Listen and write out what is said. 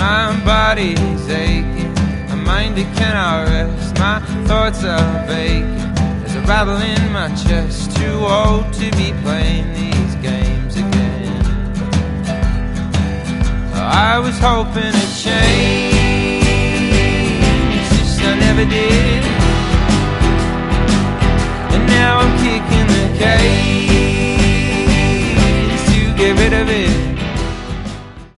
My body's aching, my mind it cannot rest. My thoughts are vacant, there's a rattle in my chest. Too old to be playing these games again. I was hoping to change, just I never did.